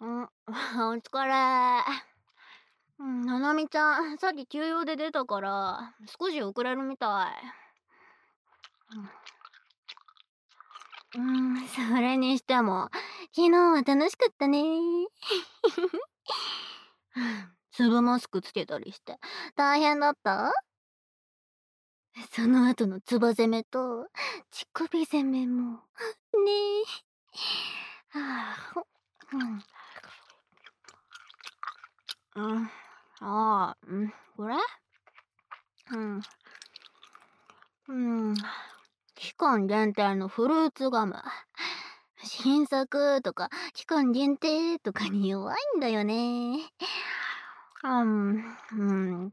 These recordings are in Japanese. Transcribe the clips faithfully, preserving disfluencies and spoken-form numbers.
ん、お疲れ。うん、ななみちゃん、さっき急用で出たから、少し遅れるみたい。うん、うん、それにしても、昨日は楽しかったね。粒マスクつけたりして、大変だった？その後のつば攻めと、乳首攻めも。ねえ。はあ、うん。うん。ああ、うん、これ？うん。うん。期間限定のフルーツガム。新作とか期間限定とかに弱いんだよね。うん、うん。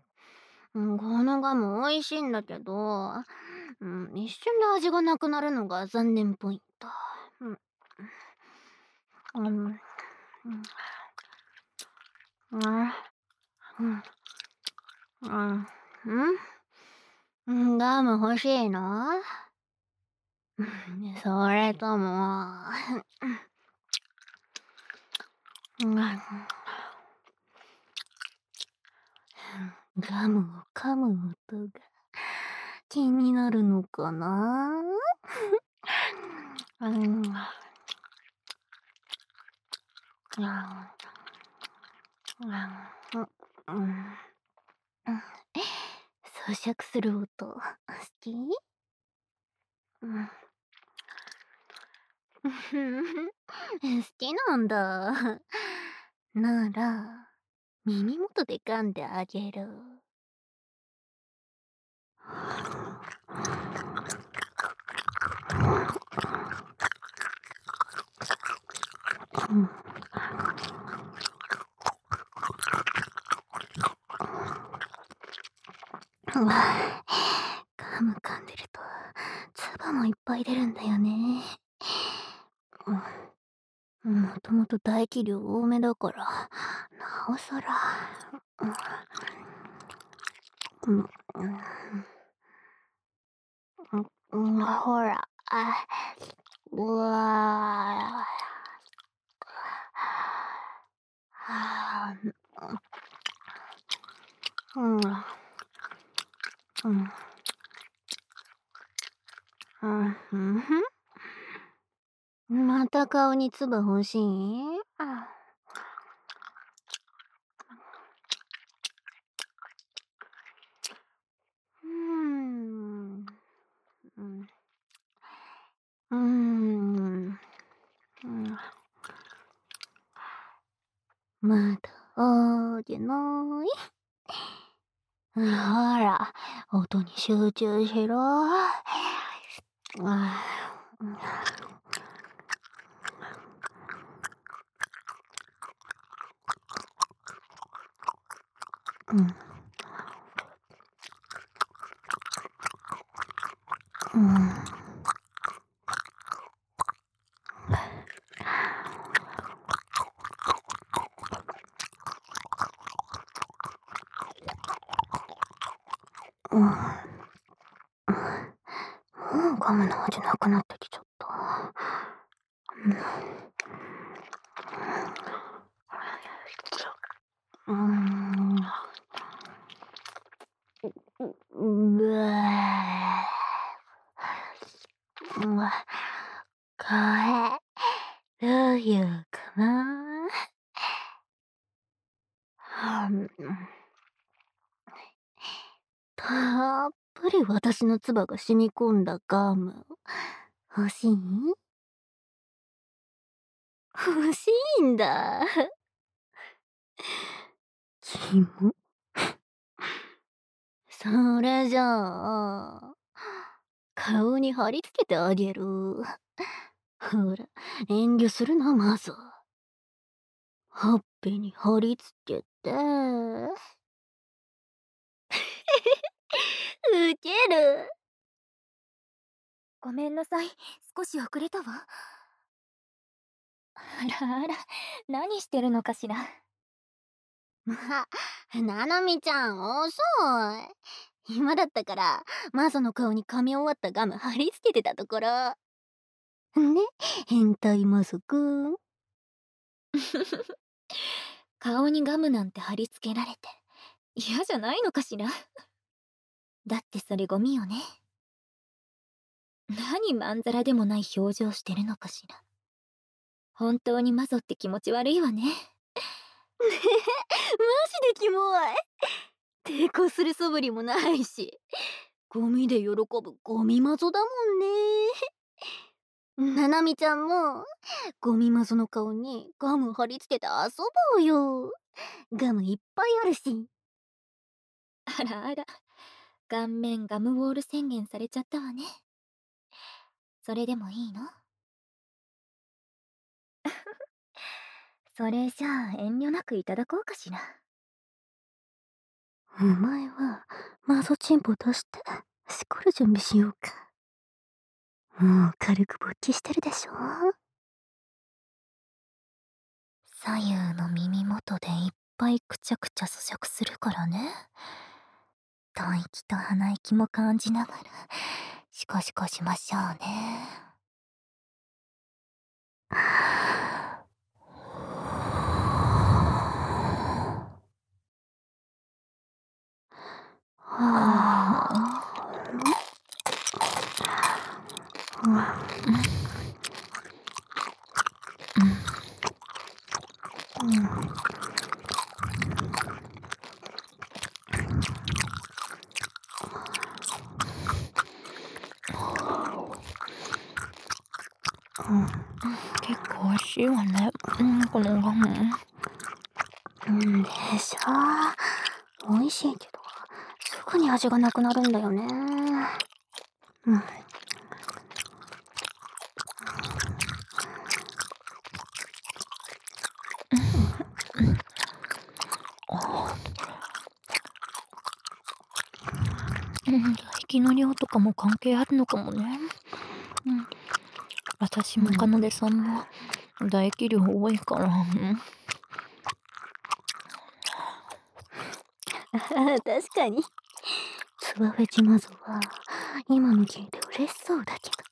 うん、このガム美味しいんだけど、うん、一瞬で味がなくなるのが残念ポイント。うん。うん。うん。うん。うん。うん。うん、ガム欲しいの？うん、それとも、うん、ガムを噛む音が気になるのかな？うん。うん。うん。うん。咀嚼する音、好き？うん。好きなんだ。なら、耳元で噛んであげる。うん。うわ、ガム噛んでると、唾もいっぱい出るんだよね。うん、もともと唾液量多めだから、なおさら。うん、うん、うん、うん、ほら、あ、うわあ、うん、うん、うん、うん、うん、また顔に唾欲しい？あ、うーん、うん、うーん、うん、まだあげない？ほら、音に集中しろ。あ、うん、うん、うん。もうガムの味なくなってきちゃった。うん。うん。うわ。うわ。これ、どういうかな？うん。たっぷり私の唾が染み込んだガム。欲しい？欲しいんだ。キモ。それじゃあ、顔に貼り付けてあげる。ほら、遠慮するな、まず。ほっぺに貼り付けて。ウケる。 ごめんなさい。少し遅れたわ。あらあら、何してるのかしら。 ま、ななみちゃん遅い。今だったから、マサの顔に噛み終わったガム貼り付けてたところ。ね、変態マサくん。 顔にガムなんて貼り付けられて嫌じゃないのかしら。だってそれゴミよね。何まんざらでもない表情してるのかしら。本当にマゾって気持ち悪いわね。 マジでキモい。抵抗する素振りもないし、ゴミで喜ぶゴミマゾだもんね。ななみちゃんもゴミマゾの顔にガム貼り付けて遊ぼうよ。ガムいっぱいあるし。 あらあら、顔面ガムウォール宣言されちゃったわね。それでもいいの？それじゃあ遠慮なくいただこうかしら。 お前はマゾチンポ出してしこる準備しようか。もう軽く勃起してるでしょ。 左右の耳元でいっぱいくちゃくちゃ咀嚼するからね。吐息と鼻息も感じながらシコシコしましょうね。結構美味しいわね、うん、このガム。 うんでしょ。美味しいけどすぐに味がなくなるんだよね。うん。 うん、唾液の量とかも関係あるのかもね。うん、私もかなでさんも唾液量多いから。うん、 確かにツバフェチマゾは今の聞いて嬉しそうだけど。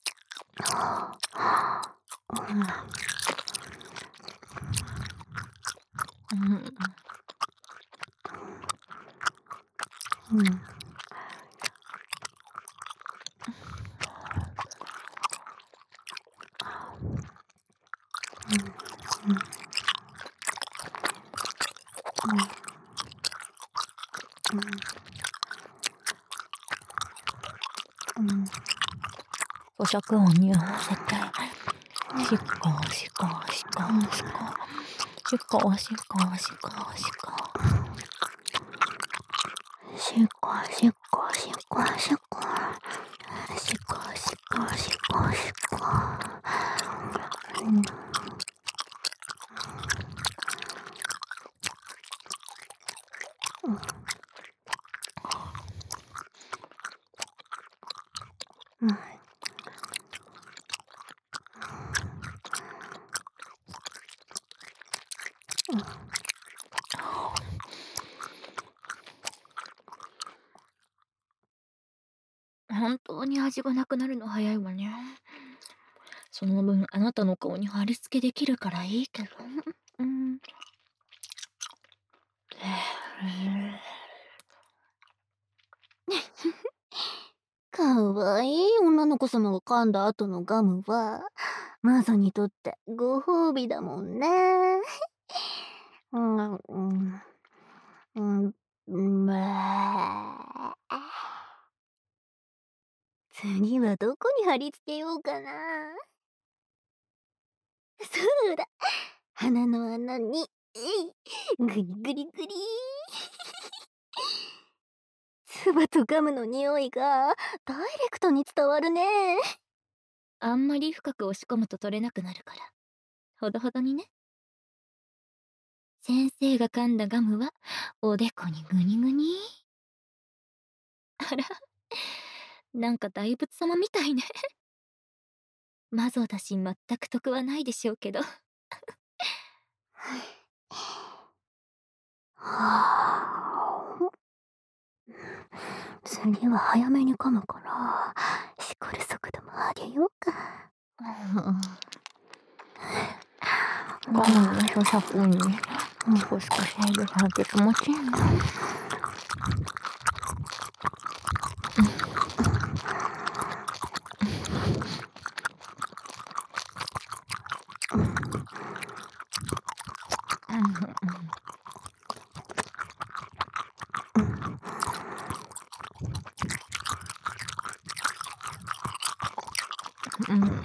うんうん咀嚼音に合わせてシコシコシコシコシコシコシコシコシコシコシコシコシコシコシコシコシコ。 本当に味がなくなるの早いわね。その分あなたの顔に貼り付けできるからいいけど。うん。 かわいい女の子様が噛んだ後のガムはマゾにとってご褒美だもんね。うんうんうんうんまあ次はどこに貼り付けようかな。そうだ、鼻の穴にグリグリグリ。唾とガムの匂いがダイレクトに伝わるね。 あんまり深く押し込むと取れなくなるからほどほどにね。先生が噛んだガムはおでこにグニグニ。あら、なんか大仏様みたいね。マゾだし全く得はないでしょうけど。 次は早めに噛むからしこる速度も上げようか。 ガムの咀嚼音に少しか制御されて気持ちいいな。うんうんうん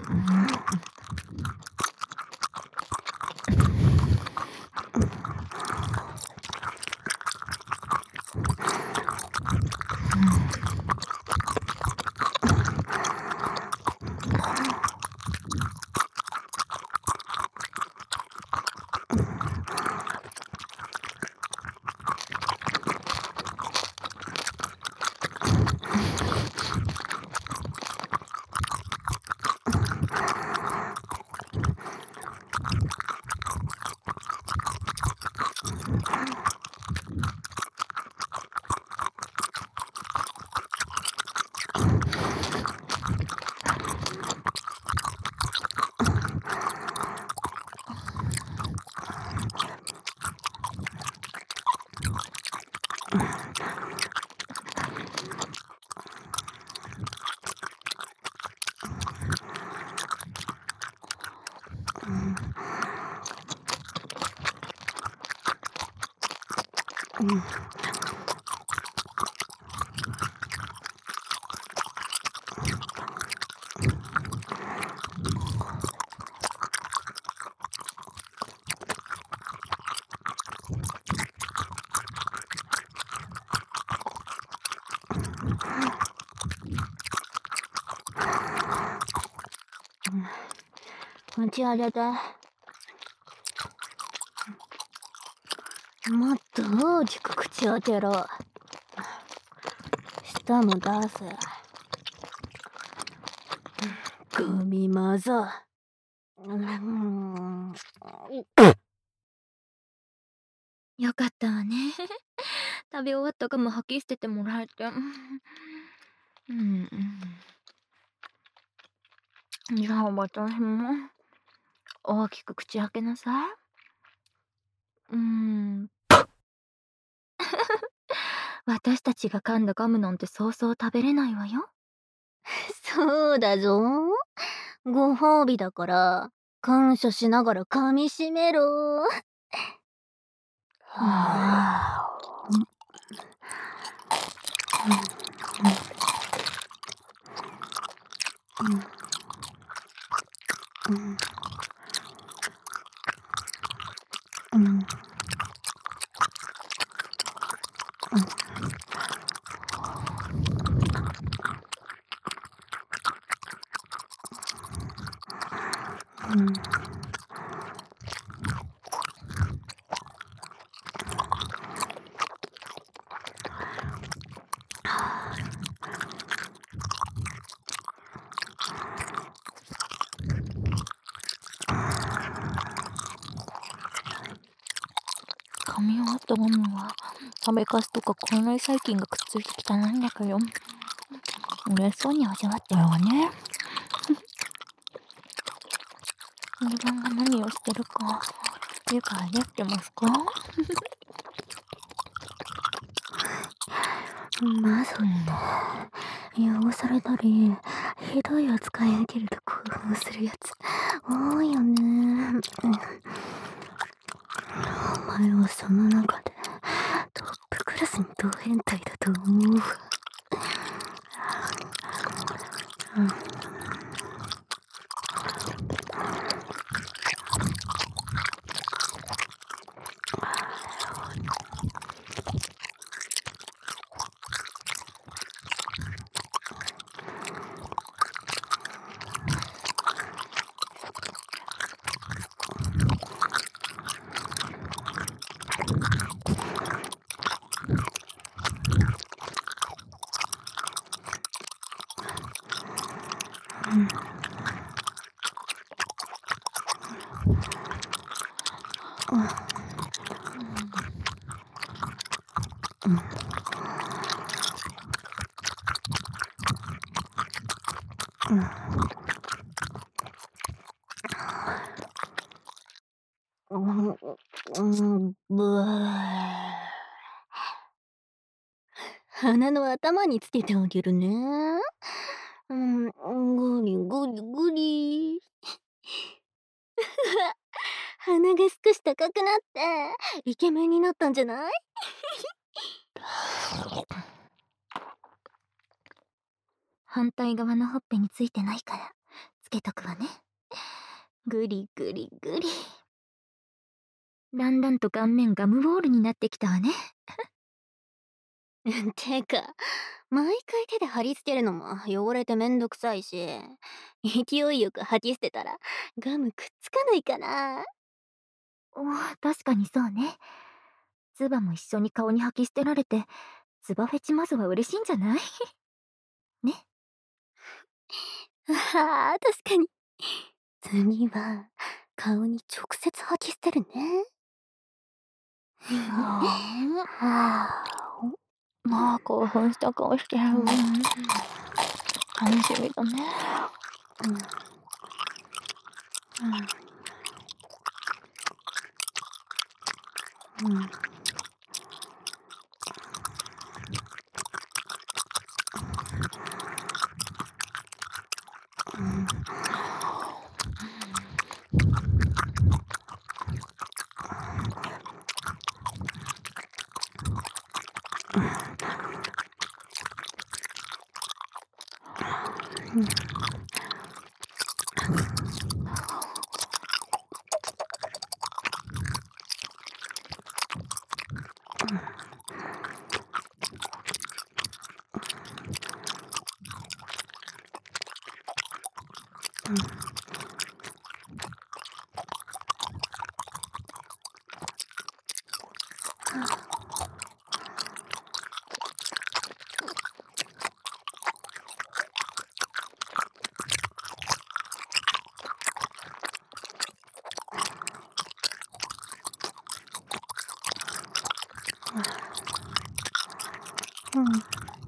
口上げて。もっと大きく口開けろ。舌も出せ。ゴミまぞ。 よかったわね。食べ終わったガム吐き捨ててもらえて。うんうん。じゃあ私も大きく口開けなさい。うーん。私たちが噛んだガムなんてそうそう食べれないわよ。 そうだぞ。ご褒美だから感謝しながら噛みしめろ。 噛み終わったガムは食べかすとか口内細菌がくっついて汚いんだけど、嬉しそうに味わってるわね。自分が何をしてるか理解できてますか？ まず汚されたりひどい扱い受けると興奮するやつ多いよね。お前はその中でトップクラスにド変態だと思うわ。 うん、ぶー。鼻の頭につけてあげるね。うん、ぐりぐりぐり。鼻が少し高くなって、イケメンになったんじゃない？ 反対側のほっぺについてないからつけとくわね。ぐりぐりぐり。だんだんと顔面ガムボールになってきたわね。 てか、毎回手で貼り付けるのも汚れてめんどくさいし、勢いよく吐き捨てたらガムくっつかないかな。 おー、確かにそうね。ツバも一緒に顔に吐き捨てられて、ツバフェチまずは嬉しいんじゃないね。 ああ、確かに。次は、顔に直接吐き捨てるね。 ははあ、まあ興奮した顔してる。 うん楽しみだね。 うんうんうんうん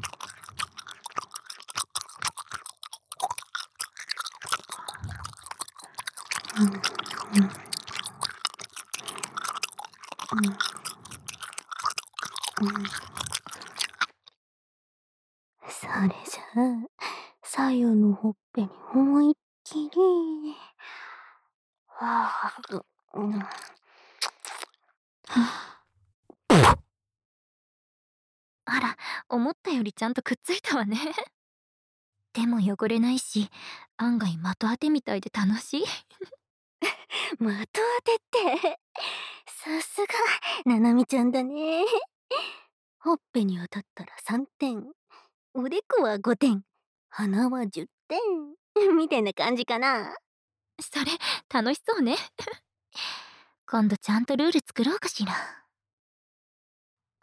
それじゃあ、左右のほっぺに思いっきり。はあ、うん、 あら、思ったよりちゃんとくっついたわね。手も汚れないし、案外的当てみたいで楽しい。 的当てって。さすが、ななみちゃんだね。ほっぺに当たったらさんてん、おでこはごてん、鼻はじゅってん。みたいな感じかな。 それ、楽しそうね。今度ちゃんとルール作ろうかしら。 うん、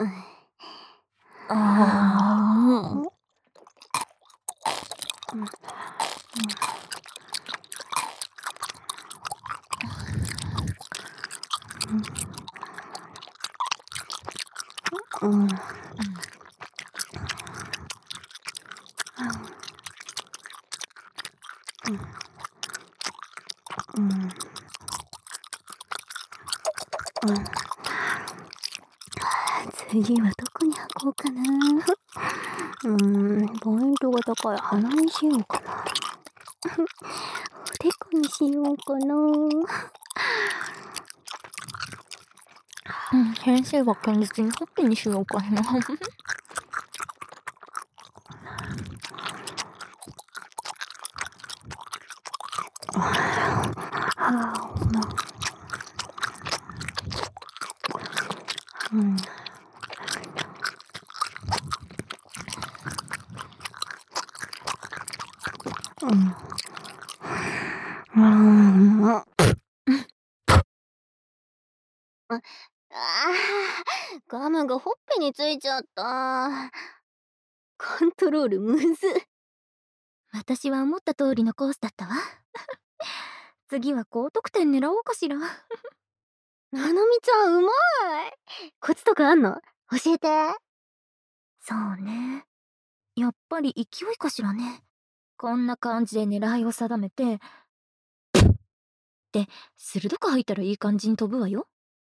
あー、 うん、うん、うん。次はどこに履こうかな。うーん、ポイントが高い鼻にしようかな。おでこにしようかな。 うん、先生は堅実にほっぺにしようかな。 うん。うん。うん。ああ、ガムがほっぺについちゃった。コントロールむず。 私は思った通りのコースだったわ。次は高得点狙おうかしら。 ななみちゃんうまい。コツとかあんの？教えて。 そうね。やっぱり勢いかしらね。こんな感じで狙いを定めて、で、鋭く吐いたらいい感じに飛ぶわよ。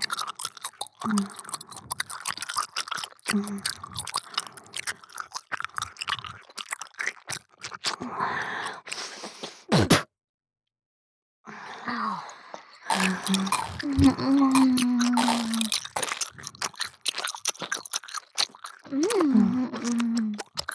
うん。うん。うん。うん。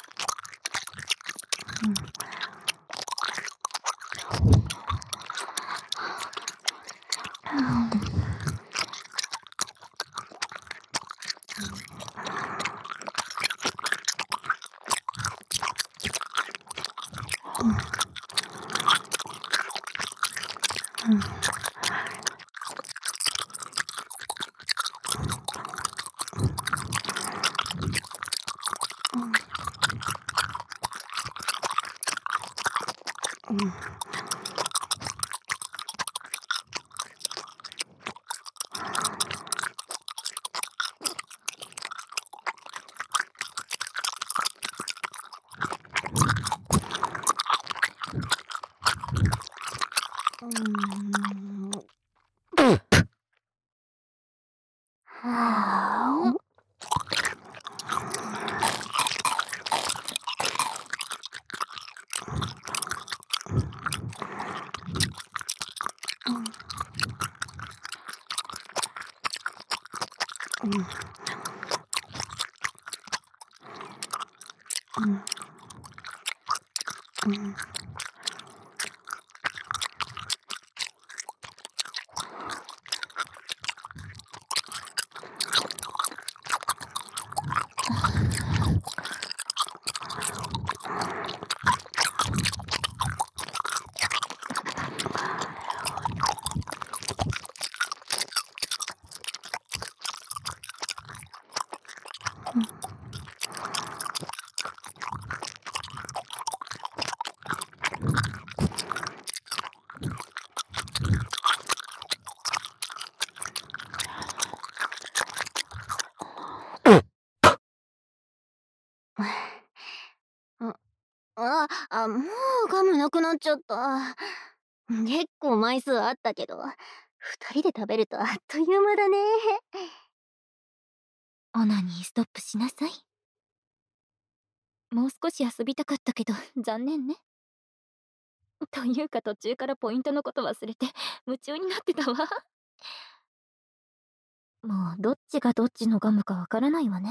はあ。うん。うん。うん。あ、あ、あ、もうガムなくなっちゃった。結構枚数あったけど、ふたりで食べるとあっという間だね。 オナニーストップしなさい。もう少し遊びたかったけど残念ね。というか途中からポイントのこと忘れて夢中になってたわ。もうどっちがどっちのガムかわからないわね。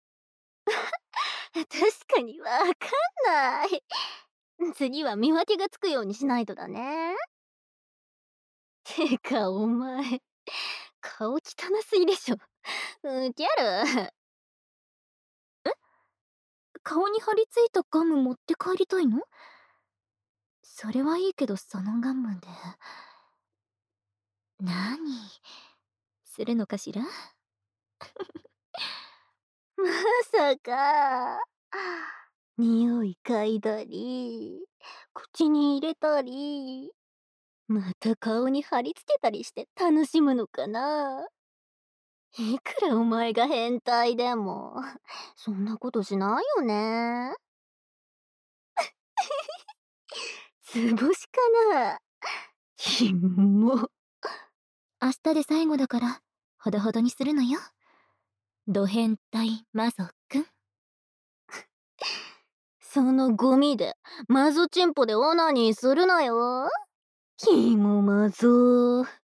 確かにわかんない。次は見分けがつくようにしないとだね。てかお前、顔汚すぎでしょ。ウケる。 顔に張り付いたガム持って帰りたいの？それはいいけどそのガムで何するのかしら？ まさか。匂い嗅いだり、口に入れたり、また顔に貼り付けたりして楽しむのかな。いくらお前が変態でも、そんなことしないよね。図星かな。ひも。 明日で最後だからほどほどにするのよ。ド変態マゾくん。 そのゴミでマゾチンポでオナニーするなよ。キモマゾ。